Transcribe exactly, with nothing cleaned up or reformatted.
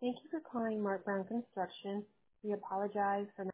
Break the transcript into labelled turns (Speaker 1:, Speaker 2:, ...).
Speaker 1: Thank you for calling Mark Brown Construction. We apologize for